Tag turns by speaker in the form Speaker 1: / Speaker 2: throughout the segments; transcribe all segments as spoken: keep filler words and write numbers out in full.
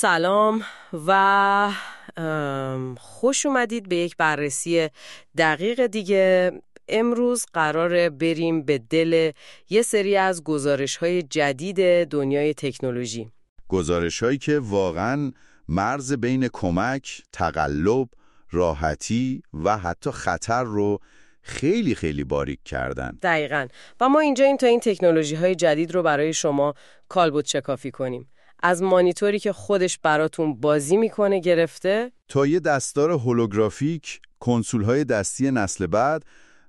Speaker 1: سلام و خوش اومدید به یک بررسی دقیق دیگه. امروز قراره بریم به دل یه سری از گزارش‌های جدید دنیای تکنولوژی.
Speaker 2: گزارش‌هایی که واقعاً مرز بین کمک، تقلب، راحتی و حتی خطر رو خیلی خیلی باریک کردن.
Speaker 1: دقیقاً. و ما اینجا این تا این تکنولوژی‌های جدید رو برای شما کالبد شکافی کنیم. از مانیتوری که خودش براتون بازی میکنه گرفته
Speaker 2: تا یه دستار هولوگرافیک، کنسول‌های دستی نسل بعد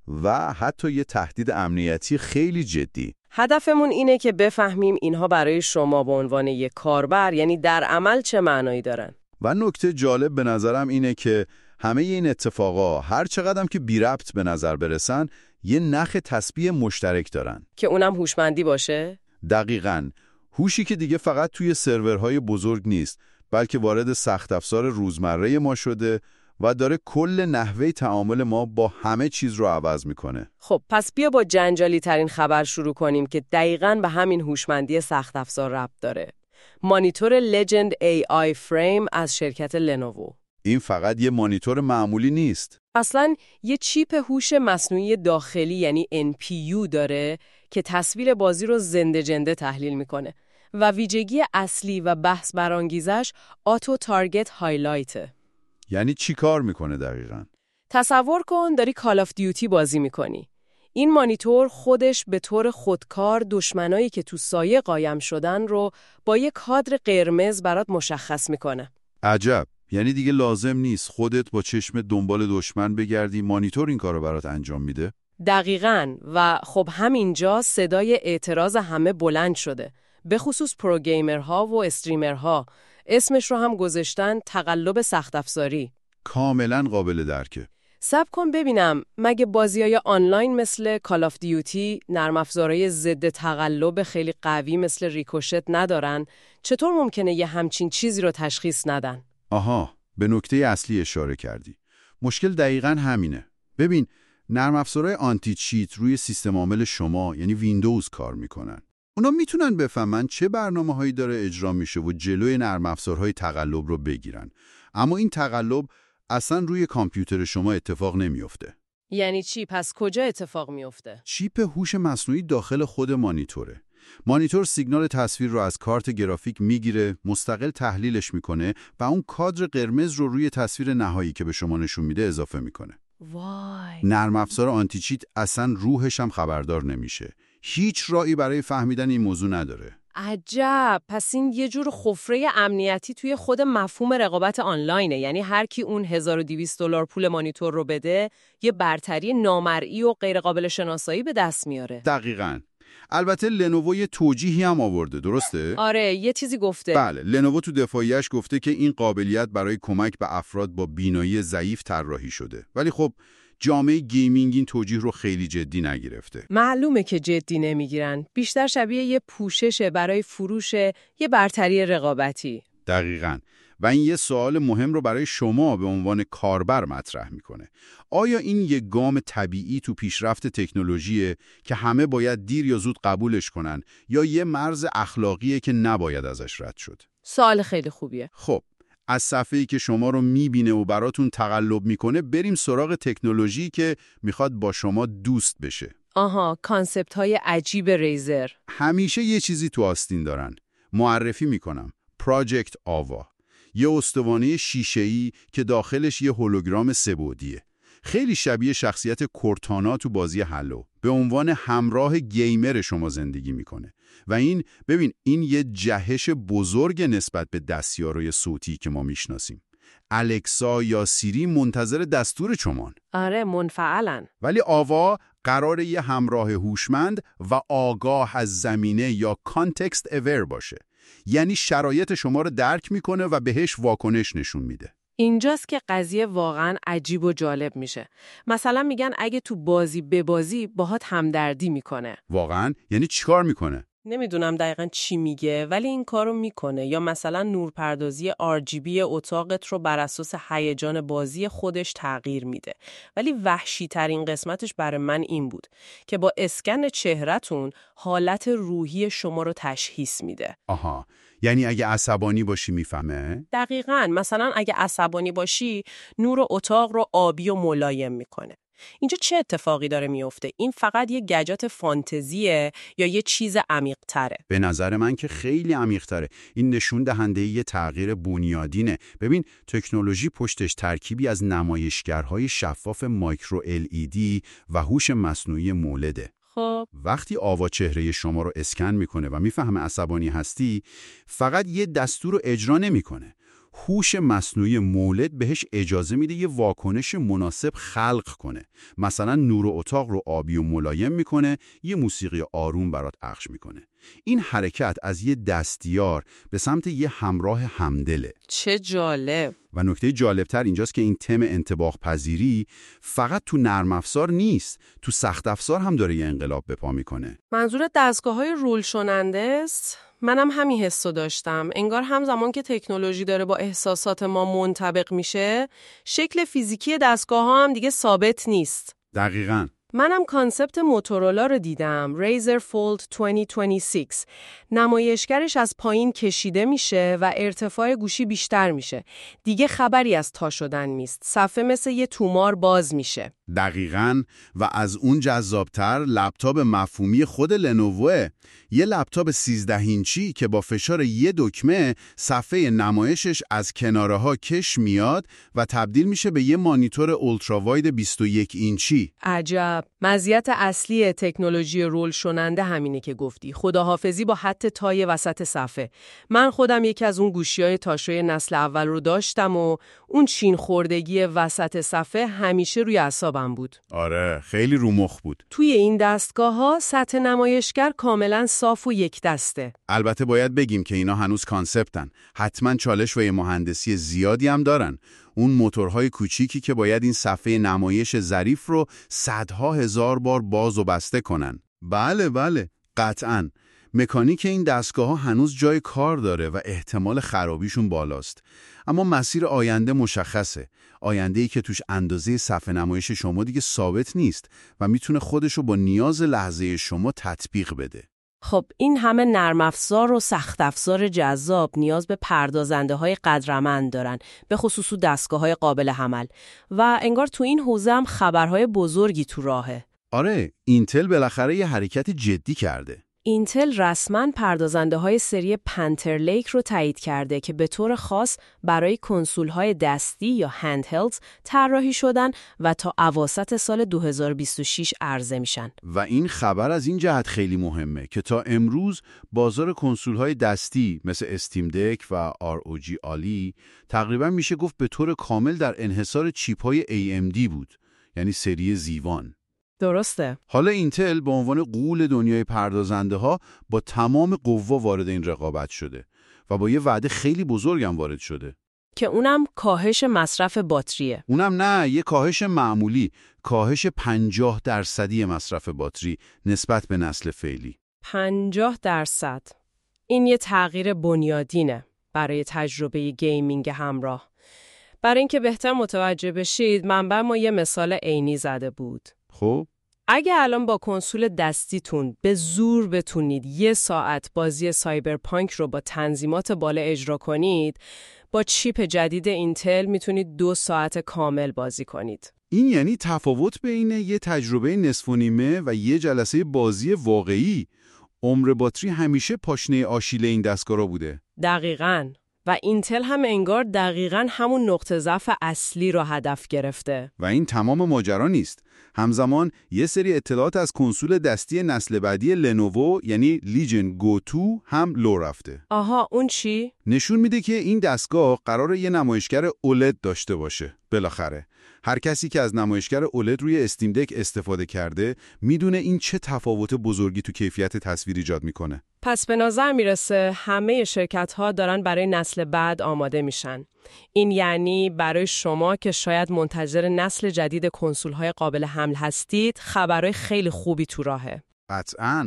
Speaker 2: و حتی یه تهدید امنیتی خیلی جدی.
Speaker 1: هدفمون اینه که بفهمیم اینها برای شما به عنوان یک کاربر، یعنی در عمل، چه معنایی دارن.
Speaker 2: و نکته جالب به نظرم اینه که همه این اتفاقا هر چقدرم که بی ربط به نظر برسن، یه نخ تسبیح مشترک دارن.
Speaker 1: که اونم هوشمندی باشه؟
Speaker 2: دقیقاً. هوشی که دیگه فقط توی سرورهای بزرگ نیست، بلکه وارد سخت افزار روزمره ما شده و داره کل نحوه تعامل ما با همه چیز رو عوض میکنه.
Speaker 1: خب پس بیا با جنجالی ترین خبر شروع کنیم که دقیقاً به همین هوشمندی سخت افزار ربط داره. مانیتور لجند ای آی فریم از شرکت لنوو.
Speaker 2: این فقط یه مانیتور معمولی نیست.
Speaker 1: اصلاً یه چیپ هوش مصنوعی داخلی یعنی ان پی یو داره که تصویر بازی رو زنده جنده تحلیل میکنه و ویژگی اصلی و بحث برانگیزش آتو تارگت هایلایته.
Speaker 2: یعنی چی کار میکنه دقیقاً؟
Speaker 1: تصور کن داری کال آف دیوتی بازی میکنی. این مانیتور خودش به طور خودکار دشمنایی که تو سایه قایم شدن رو با یک کادر قرمز برات مشخص میکنه.
Speaker 2: عجب. یعنی دیگه لازم نیست خودت با چشم دنبال دشمن بگردی، مانیتور این کارو برات انجام میده؟
Speaker 1: دقیقاً. و خب همینجا صدای اعتراض همه بلند شده، به خصوص پروگیمرها و استریمرها. اسمش رو هم گذاشتن تقلب سخت افزاری.
Speaker 2: کاملاً قابل درکه.
Speaker 1: صبر کن ببینم، مگه بازی‌های آنلاین مثل کال آف دیوتی نرم افزارهای ضد تقلب خیلی قوی مثل ریکوشت ندارن؟ چطور ممکنه یه همچین چیزی رو تشخیص ندن؟
Speaker 2: آها، به نکته اصلی اشاره کردی. مشکل دقیقاً همینه. ببین، نرم افزارهای آنتی چیت روی سیستم عامل شما یعنی ویندوز کار میکنن. اونا میتونن بفهمن چه برنامه‌هایی داره اجرا میشه و جلوی نرم افزارهای تقلب رو بگیرن. اما این تقلب اصلا روی کامپیوتر شما اتفاق نمیفته.
Speaker 1: یعنی چی؟ پس کجا اتفاق میفته؟
Speaker 2: چیپ هوش مصنوعی داخل خود مانیتوره. مانیتور سیگنال تصویر رو از کارت گرافیک میگیره، مستقل تحلیلش میکنه و اون کادر قرمز رو روی تصویر نهایی که به شما نشون میده اضافه میکنه.
Speaker 1: وای.
Speaker 2: نرم افزار آنتی چیت اصلا روحش هم خبردار نمیشه. هیچ راهی برای فهمیدن این موضوع نداره.
Speaker 1: عجب. پس این یه جور خفره امنیتی توی خود مفهوم رقابت آنلاینه. یعنی هر کی اون هزار و دویست دلار پول مانیتور رو بده، یه برتری نامرئی و غیر قابل شناسایی به دست میاره.
Speaker 2: دقیقاً. البته لنوو یه توجیهی هم آورده، درسته؟
Speaker 1: آره، یه چیزی گفته.
Speaker 2: بله، لنوو تو دفاعیش گفته که این قابلیت برای کمک به افراد با بینایی ضعیف طراحی شده. ولی خب جامعه گیمینگ این توجیه رو خیلی جدی نگرفته.
Speaker 1: معلومه که جدی نمیگیرن. بیشتر شبیه یه پوششه برای فروش یه برتری رقابتی.
Speaker 2: دقیقاً. و این یه سوال مهم رو برای شما به عنوان کاربر مطرح میکنه. آیا این یه گام طبیعی تو پیشرفت تکنولوژیه که همه باید دیر یا زود قبولش کنن، یا یه مرز اخلاقیه که نباید ازش رد شد؟
Speaker 1: سوال خیلی خوبیه.
Speaker 2: خب، از صفحه‌ای که شما رو میبینه و براتون تقلب میکنه بریم سراغ تکنولوژی که میخواد با شما دوست بشه.
Speaker 1: آها، کانسپت های عجیب ریزر.
Speaker 2: همیشه یه چیزی تو آستین دارن. معرفی میکنم. پراجکت آوا. یه استوانه شیشه‌ای که داخلش یه هولوگرام سه‌بعدیه. خیلی شبیه شخصیت کورتانا تو بازی هالو. به عنوان همراه گیمر شما زندگی میکنه. و این ببین این یه جهش بزرگ نسبت به دستیارای صوتی که ما میشناسیم. الکسا یا سیری منتظر دستور شمان.
Speaker 1: آره، منفعلن.
Speaker 2: ولی آوا قراره یه همراه هوشمند و آگاه از زمینه یا کانتکست اویر باشه. یعنی شرایط شما رو درک میکنه و بهش واکنش نشون میده.
Speaker 1: اینجاست که قضیه واقعا عجیب و جالب میشه. مثلا میگن اگه تو بازی به بازی باهات همدردی میکنه.
Speaker 2: واقعا؟ یعنی چیکار میکنه؟
Speaker 1: نمیدونم دقیقاً چی میگه ولی این کارو میکنه. یا مثلا نورپردازی آر جی بی اتاقت رو بر اساس هیجان بازی خودش تغییر میده. ولی وحشی ترین قسمتش برای من این بود که با اسکن چهره‌تون حالت روحی شما رو تشخیص میده.
Speaker 2: آها، یعنی اگه عصبانی باشی میفهمه؟
Speaker 1: دقیقاً. مثلا اگه عصبانی باشی نور اتاق رو آبی و ملایم میکنه. اینجا چه اتفاقی داره میفته؟ این فقط یه گجت فانتزیه یا یه چیز عمیق‌تره؟
Speaker 2: به نظر من که خیلی عمیق‌تره. این نشون دهنده یه تغییر بنیادینه. ببین، تکنولوژی پشتش ترکیبی از نمایشگرهای شفاف مایکرو ال ای دی و هوش مصنوعی مولده.
Speaker 1: خب
Speaker 2: وقتی آوا چهره شما رو اسکن میکنه و میفهمه عصبانی هستی، فقط یه دستور رو اجرا نمیکنه. هوش مصنوعی مولد بهش اجازه میده یه واکنش مناسب خلق کنه. مثلا نور اتاق رو آبی و ملایم میکنه، یه موسیقی آروم برات پخش میکنه. این حرکت از یه دستیار به سمت یه همراه همدله.
Speaker 1: چه جالب.
Speaker 2: و نکته جالبتر اینجاست که این تم انطباق پذیری فقط تو نرم افزار نیست، تو سخت افزار هم داره یه انقلاب به پا میکنه.
Speaker 1: منظور دستگاه‌های رول شوننده است؟ منم همین حسو داشتم. انگار همزمان که تکنولوژی داره با احساسات ما منطبق میشه، شکل فیزیکی دستگاه‌ها هم دیگه ثابت نیست.
Speaker 2: دقیقاً.
Speaker 1: منم کانسپت موتورولا رو دیدم، ریزر فولد دو هزار و بیست و شش. نمایشگرش از پایین کشیده میشه و ارتفاع گوشی بیشتر میشه. دیگه خبری از تا شدن نیست. صفحه مثل یه تومار باز میشه.
Speaker 2: دقیقاً. و از اون جذابتر لپتاپ مفهومی خود لنووه. یه لپتاپ سیزده اینچی که با فشار یه دکمه صفحه نمایشش از کناره ها کش میاد و تبدیل میشه به یه مانیتور اولتراواید بیست و یک اینچی.
Speaker 1: عجب. مزیت اصلی تکنولوژی رول شوننده همینه که گفتی. خداحافظی با حد تای وسط صفحه. من خودم یکی از اون گوشی‌های تاشوی نسل اول رو داشتم و اون چین خوردگی وسط صفحه همیشه روی اعصابم بود.
Speaker 2: آره، خیلی رو مخ بود.
Speaker 1: توی این دستگاه‌ها سطح نمایشگر کاملاً صاف و یک دسته.
Speaker 2: البته باید بگیم که اینا هنوز کانسپتن. حتما چالش و یه مهندسی زیادی هم دارن. اون موتورهای کوچیکی که باید این صفحه نمایش ظریف رو صدها هزار بار باز و بسته کنن. بله بله، قطعاً. مکانیک این دستگاه‌ها هنوز جای کار داره و احتمال خرابیشون بالاست. اما مسیر آینده مشخصه. آینده‌ای که توش اندازه صفحه نمایش شما دیگه ثابت نیست و میتونه خودشو با نیاز لحظه شما تطبیق بده.
Speaker 1: خب این همه نرم افزار و سخت افزار جذاب نیاز به پردازنده های قدرمند دارن، به خصوص دستگاه های قابل حمل، و انگار تو این حوزه هم خبرهای بزرگی تو راهه.
Speaker 2: آره، اینتل بالاخره یه حرکت جدی کرده.
Speaker 1: اینتل رسما پردازنده های سری پنتر لیک رو تایید کرده که به طور خاص برای کنسول های دستی یا هندهلدز طراحی شدن و تا اواسط سال دو هزار و بیست و شش عرضه میشن.
Speaker 2: و این خبر از این جهت خیلی مهمه که تا امروز بازار کنسول های دستی مثل استیم دک و آر او جی آلی تقریبا میشه گفت به طور کامل در انحصار چیپ های ای ام دی بود، یعنی سری زیوان.
Speaker 1: درسته.
Speaker 2: حالا اینتل به عنوان غول دنیای پردازنده ها با تمام قوا وارد این رقابت شده و با یه وعده خیلی بزرگم وارد شده
Speaker 1: که اونم کاهش مصرف باتریه.
Speaker 2: اونم نه، یه کاهش معمولی، کاهش پنجاه درصدی مصرف باتری نسبت به نسل فعلی.
Speaker 1: پنجاه درصد. این یه تغییر بنیادینه برای تجربه گیمینگ همراه. برای اینکه بهتر متوجه بشید، منبع ما یه مثال عینی زده بود.
Speaker 2: خب
Speaker 1: اگه الان با کنسول دستیتون به زور بتونید یه ساعت بازی سایبرپانک رو با تنظیمات بالا اجرا کنید، با چیپ جدید اینتل میتونید دو ساعت کامل بازی کنید.
Speaker 2: این یعنی تفاوت بین یه تجربه نصف و نیمه و یه جلسه بازی واقعی. عمر باتری همیشه پاشنه آشیل این دستگاه بوده.
Speaker 1: دقیقاً. و اینتل هم انگار دقیقاً همون نقطه ضعف اصلی رو هدف گرفته.
Speaker 2: و این تمام ماجرا نیست. همزمان یه سری اطلاعات از کنسول دستی نسل بعدی لنوو یعنی لیژن گو دو هم لو رفته.
Speaker 1: آها، اون چی؟
Speaker 2: نشون میده که این دستگاه قراره یه نمایشگر اولد داشته باشه. بالاخره هر کسی که از نمایشگر اولد روی استیم دک استفاده کرده میدونه این چه تفاوت بزرگی تو کیفیت تصویر ایجاد میکنه.
Speaker 1: پس به نظر میرسه همه شرکت‌ها دارن برای نسل بعد آماده میشن. این یعنی برای شما که شاید منتظر نسل جدید کنسول‌های قابل حمل هستید، خبرهای خیلی خوبی تو راهه.
Speaker 2: قطعاً.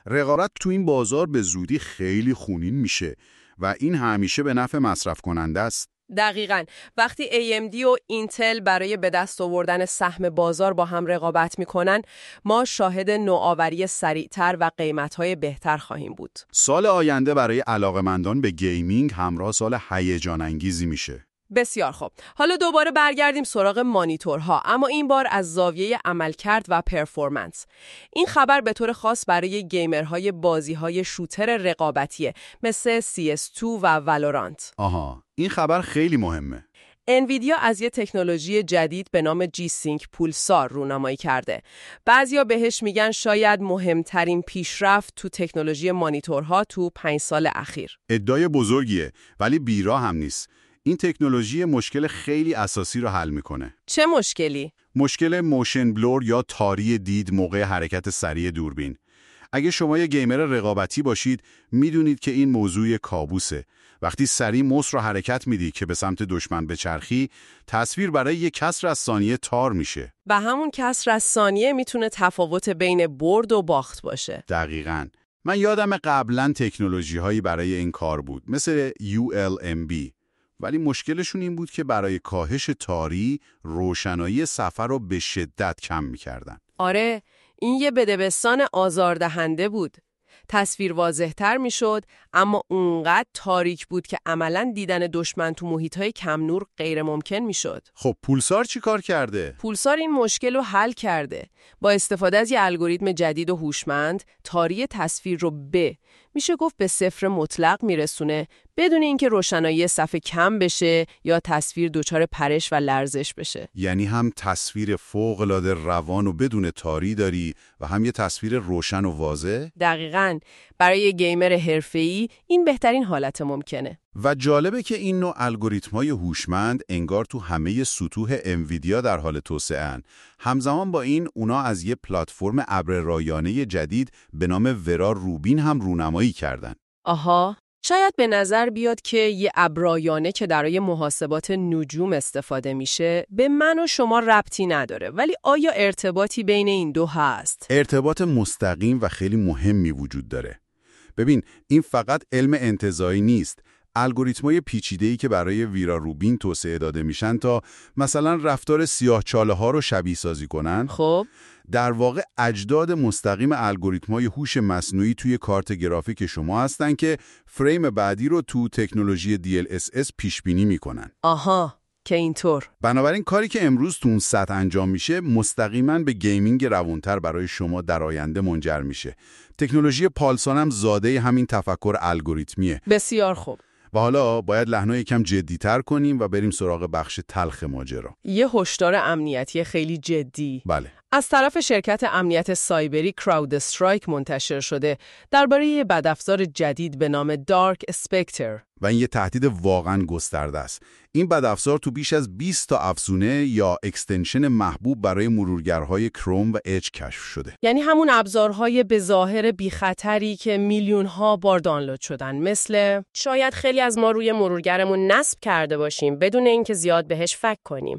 Speaker 2: رقابت تو این بازار به زودی خیلی خونین میشه و این همیشه به نفع مصرف کننده است.
Speaker 1: دقیقاً. وقتی ای ام دی و اینتل برای به دست آوردن سهم بازار با هم رقابت میکنن، ما شاهد نوآوری سریعتر و قیمت‌های بهتر خواهیم بود.
Speaker 2: سال آینده برای علاقه‌مندان به گیمینگ همراه سال هیجان انگیزی میشه.
Speaker 1: بسیار خوب. حالا دوباره برگردیم سراغ مانیتورها، اما این بار از زاویه عملکرد و پرفورمنس. این خبر به طور خاص برای گیمرهای بازی‌های شوتر رقابتیه مثل سی اس دو و والورانت.
Speaker 2: آها، این خبر خیلی مهمه.
Speaker 1: انویدیا از یه تکنولوژی جدید به نام جی سینک پولسار رونمایی کرده. بعضیا بهش میگن شاید مهمترین پیشرفت تو تکنولوژی مانیتورها تو پنج سال اخیر.
Speaker 2: ادعای بزرگیه، ولی بیراه هم نیست. این تکنولوژی مشکل خیلی اساسی رو حل میکنه.
Speaker 1: چه مشکلی؟
Speaker 2: مشکل موشن بلور یا تاری دید موقع حرکت سریع دوربین. اگه شما یه گیمر رقابتی باشید، میدونید که این موضوع کابوسه. وقتی سریع موس رو حرکت میدی که به سمت دشمن بچرخی، تصویر برای یک کسر از ثانیه تار میشه.
Speaker 1: و همون کسر از ثانیه میتونه تفاوت بین برد و باخت باشه.
Speaker 2: دقیقاً. من یادم قبلاً تکنولوژی هایی برای این کار بود، مثل یو ال ام بی. ولی مشکلشون این بود که برای کاهش تاری، روشنایی صفحه رو به شدت کم میکردن.
Speaker 1: آره، این یه بدبستان آزاردهنده بود. تصویر واضح‌تر میشد، اما اونقدر تاریک بود که عملاً دیدن دشمن تو محیط‌های کم نور غیر ممکن میشد.
Speaker 2: خب پولسار چی کار کرده؟
Speaker 1: پولسار این مشکل رو حل کرده. با استفاده از یه الگوریتم جدید و هوشمند، تاری تصویر رو به میشه گفت به صفر مطلق میرسونه، بدون اینکه روشنایی صفحه کم بشه یا تصویر دچار پرش و لرزش بشه.
Speaker 2: یعنی هم تصویر فوق‌العاده روان و بدون تاری داری و هم یه تصویر روشن و واضح؟
Speaker 1: دقیقاً. برای گیمر حرفه‌ای این بهترین حالت ممکنه.
Speaker 2: و جالبه که این نوع الگوریتم‌های هوشمند انگار تو همه سطوح انویدیا در حال توسعه‌ان. همزمان با این اونا از یه پلتفرم ابررایانه جدید به نام ورا روبین هم رونمایی کردن.
Speaker 1: آها، شاید به نظر بیاد که یه ابررایانه که برای محاسبات نجوم استفاده میشه به من و شما ربطی نداره، ولی آیا ارتباطی بین این دو هست؟
Speaker 2: ارتباط مستقیم و خیلی مهمی وجود داره. ببین، این فقط علم انتزاعی نیست. الگوریتم‌های پیچیده‌ای که برای ویرا روبین توسعه داده میشن تا مثلا رفتار سیاه‌چاله‌ها رو شبیه سازی کنن،
Speaker 1: خب
Speaker 2: در واقع اجداد مستقیم الگوریتم‌های هوش مصنوعی توی کارت گرافیک شما هستن که فریم بعدی رو تو تکنولوژی دی ال اس اس پیش بینی میکنن.
Speaker 1: آها، که اینطور.
Speaker 2: بنابراین کاری که امروز تو اون سطح انجام میشه مستقیما به گیمینگ روانتر برای شما در آینده منجر میشه. تکنولوژی پالسان هم زاده همین تفکر الگوریتمیه.
Speaker 1: بسیار خوب.
Speaker 2: و حالا باید لحنو یکم جدی‌تر کنیم و بریم سراغ بخش تلخ ماجرا.
Speaker 1: یه هشدار امنیتی خیلی جدی.
Speaker 2: بله.
Speaker 1: از طرف شرکت امنیت سایبری کراود استرایک منتشر شده درباره یه بدافزار جدید به نام دارک اسپکتر.
Speaker 2: و این یه تهدید واقعاً گسترده است. این بدافزار تو بیش از بیست تا افزونه یا اکستنشن محبوب برای مرورگرهای کروم و اج کشف شده.
Speaker 1: یعنی همون ابزارهای به ظاهر بی خطری که میلیون ها بار دانلود شدن، مثل شاید خیلی از ما روی مرورگرمون نصب کرده باشیم بدون اینکه زیاد بهش فکر کنیم.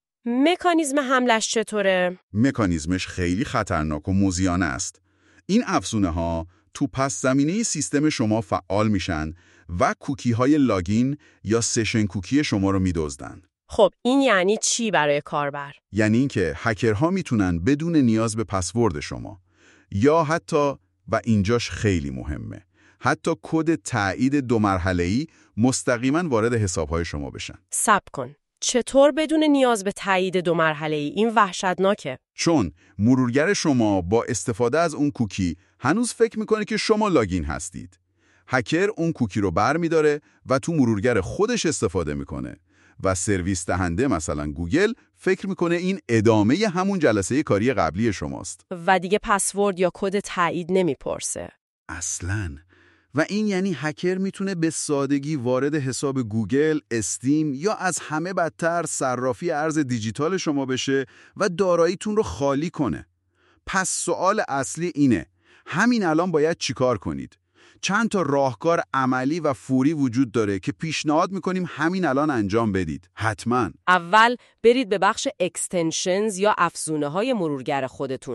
Speaker 1: مکانیزم حملش چطوره؟
Speaker 2: مکانیزمش خیلی خطرناک و موذیانه است. این افزونه ها تو پس زمینه سیستم شما فعال میشن و کوکی های لاگین یا سشن کوکی شما رو میدزدن.
Speaker 1: خب این یعنی چی برای کاربر؟
Speaker 2: یعنی اینکه هکرها میتونن بدون نیاز به پسورد شما یا حتی، و اینجاش خیلی مهمه، حتی کد تایید دو مرحله‌ای مستقیما وارد حساب‌های شما بشن.
Speaker 1: صبر کن. چطور بدون نیاز به تایید دو مرحله‌ای؟ این وحشتناکه.
Speaker 2: چون مرورگر شما با استفاده از اون کوکی هنوز فکر میکنه که شما لاگین هستید. هکر اون کوکی رو بر میداره و تو مرورگر خودش استفاده میکنه و سرویس دهنده مثلا گوگل فکر میکنه این ادامه همون جلسه کاری قبلی شماست
Speaker 1: و دیگه پسورد یا کد تایید نمیپرسه.
Speaker 2: اصلاً. و این یعنی هکر میتونه به سادگی وارد حساب گوگل، استیم یا از همه بدتر صرافی ارز دیجیتال شما بشه و داراییتون رو خالی کنه. پس سوال اصلی اینه، همین الان باید چیکار کنید؟ چند تا راهکار عملی و فوری وجود داره که پیشنهاد میکنیم همین الان انجام بدید. حتما
Speaker 1: اول برید به بخش اکستنشنز یا افزونه های مرورگر خودتون.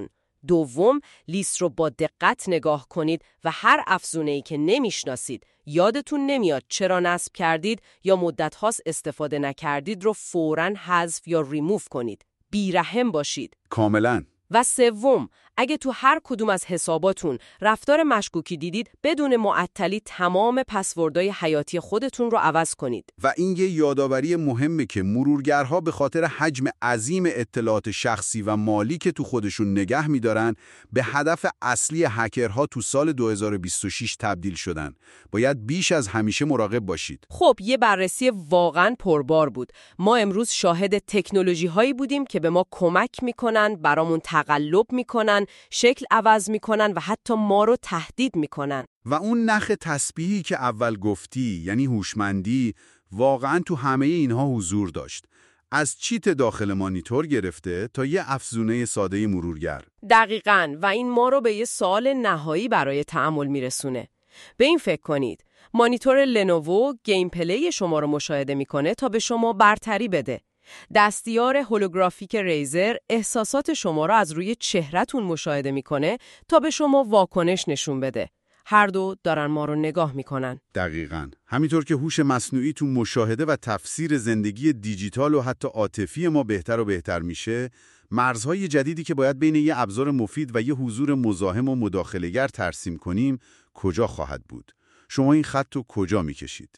Speaker 1: دوم، لیست رو با دقت نگاه کنید و هر افزونه‌ای که نمیشناسید، یادتون نمیاد چرا نصب کردید یا مدت هاست استفاده نکردید رو فوراً حذف یا ریموو کنید. بیرحم باشید.
Speaker 2: کاملاً.
Speaker 1: و سوم، اگه تو هر کدوم از حساباتون رفتار مشکوکی دیدید، بدون معطلی تمام پسوردهای حیاتی خودتون رو عوض کنید.
Speaker 2: و این یه یادآوری مهمه که مرورگرها به خاطر حجم عظیم اطلاعات شخصی و مالی که تو خودشون نگه می‌دارن، به هدف اصلی هکرها تو سال دو هزار و بیست و شش تبدیل شدن. باید بیش از همیشه مراقب باشید.
Speaker 1: خب، یه بررسی واقعاً پربار بود. ما امروز شاهد تکنولوژی‌هایی بودیم که به ما کمک می‌کنن، برامون تقلب می‌کنن، شکل عوض میکنن و حتی ما رو تهدید میکنن.
Speaker 2: و اون نخ تسبیحی که اول گفتی، یعنی هوشمندی، واقعا تو همه اینها حضور داشت. از چیت داخل مانیتور گرفته تا یه افزونه ساده مرورگر.
Speaker 1: دقیقاً. و این ما رو به یه سوال نهایی برای تأمل میرسونه. به این فکر کنید. مانیتور لنوو گیم پلی شما رو مشاهده میکنه تا به شما برتری بده. دستیار هولوگرافیک ریزر احساسات شما را از روی چهره‌تون مشاهده میکنه تا به شما واکنش نشون بده. هر دو دارن ما رو نگاه میکنن.
Speaker 2: دقیقاً. همینطور که هوش مصنوعی تو مشاهده و تفسیر زندگی دیجیتال و حتی عاطفی ما بهتر و بهتر میشه، مرزهای جدیدی که باید بین یه ابزار مفید و یه حضور مزاحم و مداخله‌گر ترسیم کنیم، کجا خواهد بود؟ شما این خط رو کجا میکشید؟